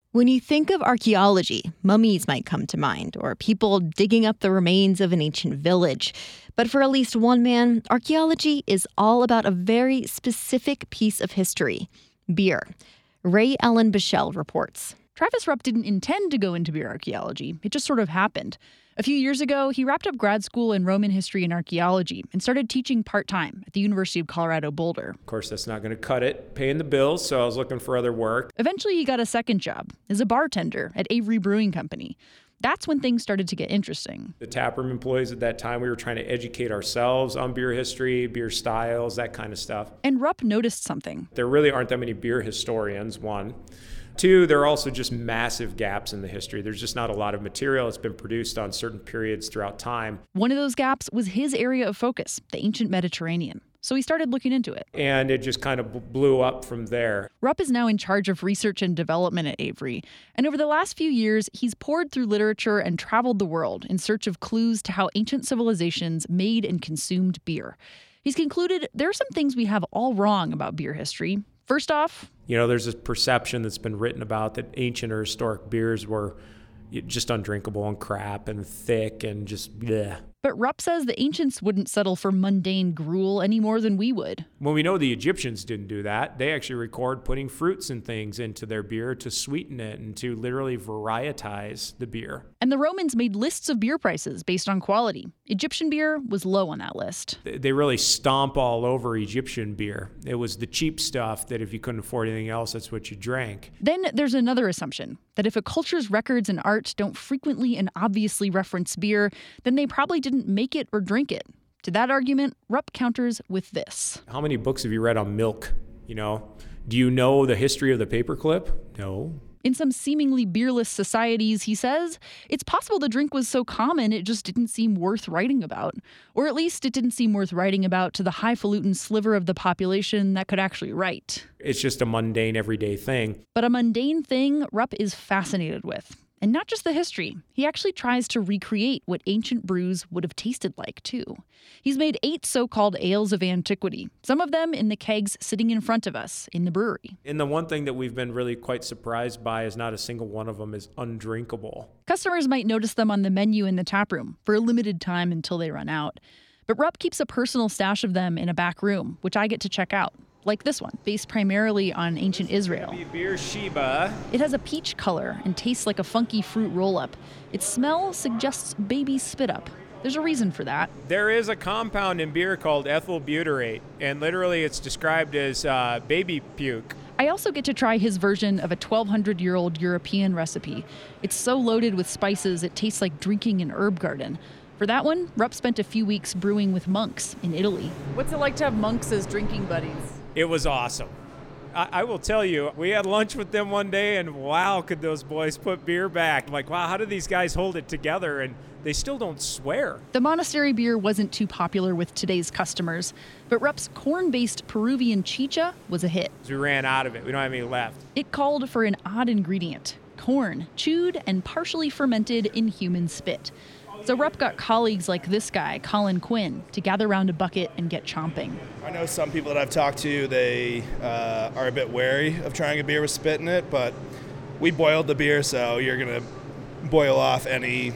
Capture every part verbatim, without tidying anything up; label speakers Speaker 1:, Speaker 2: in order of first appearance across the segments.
Speaker 1: When you think of archaeology, mummies might come to mind, or people digging up the remains of an ancient village. But for at least one man, archaeology is all about a very specific piece of history: beer. Ray Ellen Bichelle reports.
Speaker 2: Travis Rupp didn't intend to go into beer archaeology. It just sort of happened. A few years ago, he wrapped up grad school in Roman history and archaeology and started teaching part-time at the University of Colorado Boulder.
Speaker 3: Of course, that's not going to cut it, paying the bills, so I was looking for other work.
Speaker 2: Eventually, he got a second job as a bartender at Avery Brewing Company. That's when things started to get interesting.
Speaker 3: The taproom employees at that time, we were trying to educate ourselves on beer history, beer styles, that kind of stuff.
Speaker 2: And Rupp noticed something.
Speaker 3: There really aren't that many beer historians, one. Two, there are also just massive gaps in the history. There's just not a lot of material that's been produced on certain periods throughout time.
Speaker 2: One of those gaps was his area of focus, the ancient Mediterranean. So he started looking into it.
Speaker 3: And it just kind of blew up from there.
Speaker 2: Rupp is now in charge of research and development at Avery. And over the last few years, he's poured through literature and traveled the world in search of clues to how ancient civilizations made and consumed beer. He's concluded there are some things we have all wrong about beer history. First off,
Speaker 3: you know, there's this perception that's been written about that ancient or historic beers were just undrinkable and crap and thick and just bleh.
Speaker 2: But Rupp says the ancients wouldn't settle for mundane gruel any more than we would.
Speaker 3: Well, we know the Egyptians didn't do that. They actually record putting fruits and things into their beer to sweeten it and to literally varietize the beer.
Speaker 2: And the Romans made lists of beer prices based on quality. Egyptian beer was low on that list.
Speaker 3: They really stomp all over Egyptian beer. It was the cheap stuff that if you couldn't afford anything else, that's what you drank.
Speaker 2: Then there's another assumption, that if a culture's records and art don't frequently and obviously reference beer, then they probably didn't didn't make it or drink it. To that argument, Rupp counters with this.
Speaker 3: How many books have you read on milk? You know, do you know the history of the paperclip? No.
Speaker 2: In some seemingly beerless societies, he says, it's possible the drink was so common it just didn't seem worth writing about. Or at least it didn't seem worth writing about to the highfalutin sliver of the population that could actually write.
Speaker 3: It's just a mundane, everyday thing.
Speaker 2: But a mundane thing Rupp is fascinated with. And not just the history. He actually tries to recreate what ancient brews would have tasted like, too. He's made eight so-called ales of antiquity, some of them in the kegs sitting in front of us in the brewery.
Speaker 3: And the one thing that we've been really quite surprised by is not a single one of them is undrinkable.
Speaker 2: Customers might notice them on the menu in the taproom for a limited time until they run out. But Rupp keeps a personal stash of them in a back room, which I get to check out. Like this one, based primarily on ancient Israel.
Speaker 3: Beer Sheba.
Speaker 2: It has a peach color and tastes like a funky fruit roll-up. Its smell suggests baby spit-up. There's a reason for that.
Speaker 3: There is a compound in beer called ethyl butyrate, and literally it's described as uh, baby puke.
Speaker 2: I also get to try his version of a twelve hundred year old European recipe. It's so loaded with spices it tastes like drinking an herb garden. For that one, Rupp spent a few weeks brewing with monks in Italy. What's it like to have monks as drinking buddies?
Speaker 3: It was awesome. I, I will tell you, we had lunch with them one day, and wow, could those boys put beer back. I'm like, wow, how do these guys hold it together? And they still don't swear.
Speaker 2: The monastery beer wasn't too popular with today's customers, but Rupp's corn-based Peruvian chicha was a hit.
Speaker 3: We ran out of it. We don't have any left.
Speaker 2: It called for an odd ingredient, corn, chewed and partially fermented in human spit. So Rupp got colleagues like this guy, Colin Quinn, to gather around a bucket and get chomping.
Speaker 4: I know some people that I've talked to, they uh, are a bit wary of trying a beer with spit in it, but we boiled the beer, so you're going to boil off any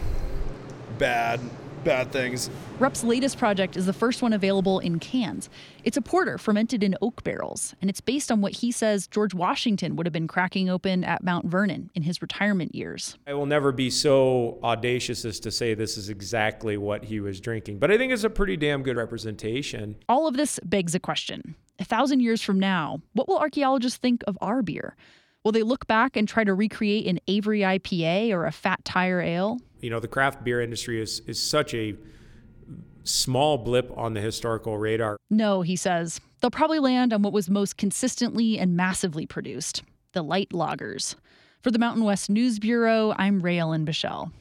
Speaker 4: bad, bad things.
Speaker 2: Rupp's latest project is the first one available in cans. It's a porter fermented in oak barrels, and it's based on what he says George Washington would have been cracking open at Mount Vernon in his retirement years.
Speaker 3: I will never be so audacious as to say this is exactly what he was drinking, but I think it's a pretty damn good representation.
Speaker 2: All of this begs a question. A thousand years from now, what will archaeologists think of our beer? Will they look back and try to recreate an Avery I P A or a Fat Tire Ale?
Speaker 3: You know, the craft beer industry is, is such a small blip on the historical radar.
Speaker 2: No, he says. They'll probably land on what was most consistently and massively produced, the light lagers. For the Mountain West News Bureau, I'm Ray Ellen Bichelle.